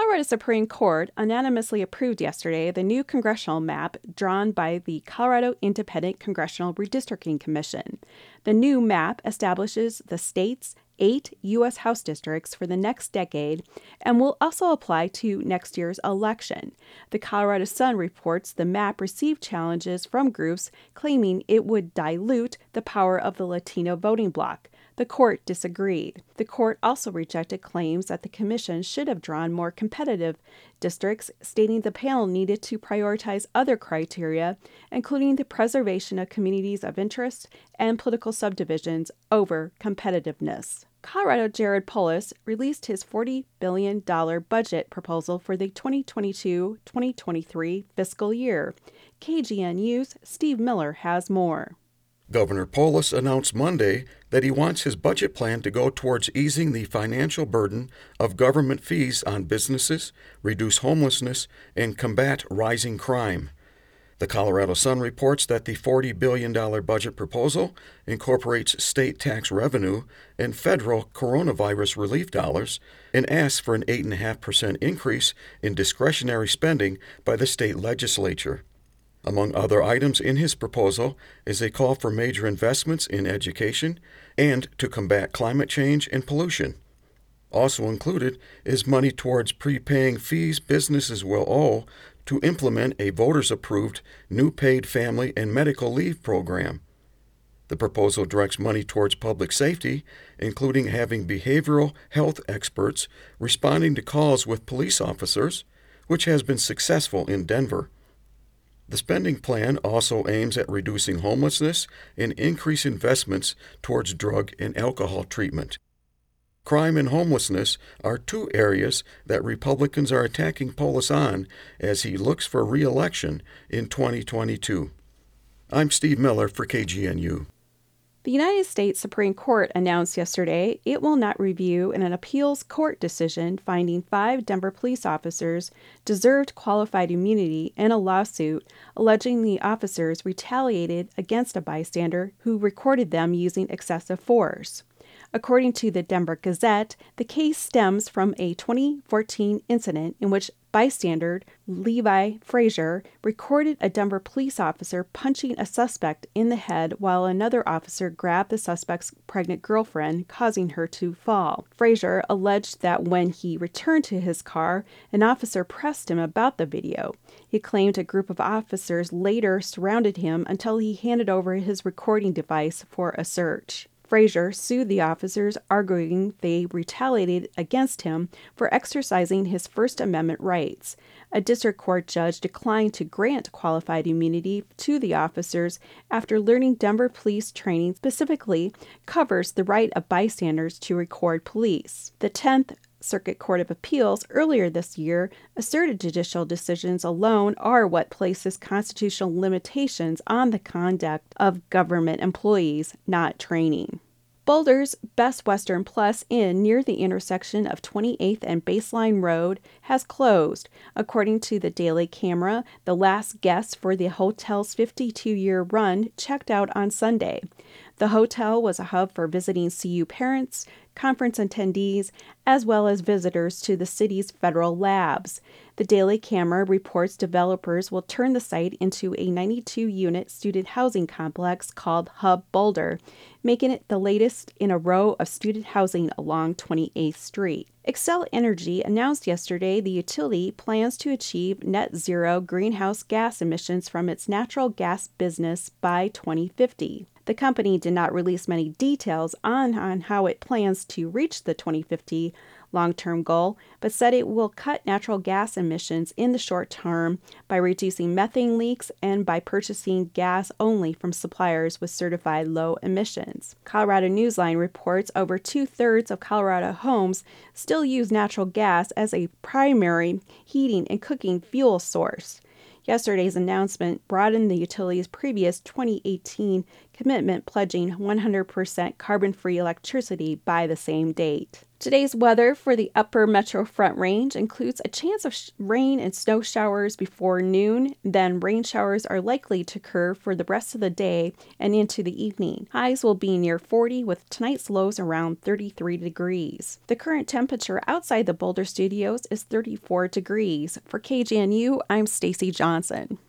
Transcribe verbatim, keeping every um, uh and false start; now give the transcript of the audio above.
Colorado Supreme Court unanimously approved yesterday the new congressional map drawn by the Colorado Independent Congressional Redistricting Commission. The new map establishes the state's eight U S House districts for the next decade and will also apply to next year's election. The Colorado Sun reports the map received challenges from groups claiming it would dilute the power of the Latino voting bloc. The court disagreed. The court also rejected claims that the commission should have drawn more competitive districts, stating the panel needed to prioritize other criteria, including the preservation of communities of interest and political subdivisions over competitiveness. Colorado Jared Polis released his forty billion dollars budget proposal for the twenty twenty-two twenty twenty-three fiscal year. K G N U's Steve Miller has more. Governor Polis announced Monday that he wants his budget plan to go towards easing the financial burden of government fees on businesses, reduce homelessness, and combat rising crime. The Colorado Sun reports that the forty billion dollars budget proposal incorporates state tax revenue and federal coronavirus relief dollars and asks for an eight point five percent increase in discretionary spending by the state legislature. Among other items in his proposal is a call for major investments in education and to combat climate change and pollution. Also included is money towards prepaying fees businesses will owe to implement a voters-approved new paid family and medical leave program. The proposal directs money towards public safety, including having behavioral health experts responding to calls with police officers, which has been successful in Denver. The spending plan also aims at reducing homelessness and increase investments towards drug and alcohol treatment. Crime and homelessness are two areas that Republicans are attacking Polis on as he looks for re-election in twenty twenty-two. I'm Steve Miller for K G N U. The United States Supreme Court announced yesterday it will not review an appeals court decision finding five Denver police officers deserved qualified immunity in a lawsuit alleging the officers retaliated against a bystander who recorded them using excessive force. According to the Denver Gazette, the case stems from a twenty fourteen incident in which bystander Levi Frazier recorded a Denver police officer punching a suspect in the head while another officer grabbed the suspect's pregnant girlfriend, causing her to fall. Frazier alleged that when he returned to his car, an officer pressed him about the video. He claimed a group of officers later surrounded him until he handed over his recording device for a search. Frazier sued the officers, arguing they retaliated against him for exercising his First Amendment rights. A district court judge declined to grant qualified immunity to the officers after learning Denver police training specifically covers the right of bystanders to record police. The tenth Circuit Court of Appeals earlier this year asserted judicial decisions alone are what places constitutional limitations on the conduct of government employees, not training. Boulder's Best Western Plus Inn near the intersection of twenty-eighth and Baseline Road has closed. According to the Daily Camera, the last guest for the hotel's fifty-two-year run checked out on Sunday. The hotel was a hub for visiting C U parents, conference attendees, as well as visitors to the city's federal labs. The Daily Camera reports developers will turn the site into a ninety-two unit student housing complex called Hub Boulder, making it the latest in a row of student housing along twenty-eighth Street. Xcel Energy announced yesterday the utility plans to achieve net zero greenhouse gas emissions from its natural gas business by twenty fifty. The company did not release many details on, on how it plans to reach the twenty fifty long-term goal, but said it will cut natural gas emissions in the short term by reducing methane leaks and by purchasing gas only from suppliers with certified low emissions. Colorado Newsline reports over two-thirds of Colorado homes still use natural gas as a primary heating and cooking fuel source. Yesterday's announcement broadened the utility's previous twenty eighteen commitment pledging one hundred percent carbon-free electricity by the same date. Today's weather for the upper Metro Front Range includes a chance of sh- rain and snow showers before noon. Then rain showers are likely to occur for the rest of the day and into the evening. Highs will be near forty, with tonight's lows around thirty-three degrees. The current temperature outside the Boulder Studios is thirty-four degrees. For K G N U, I'm Stacy Johnson.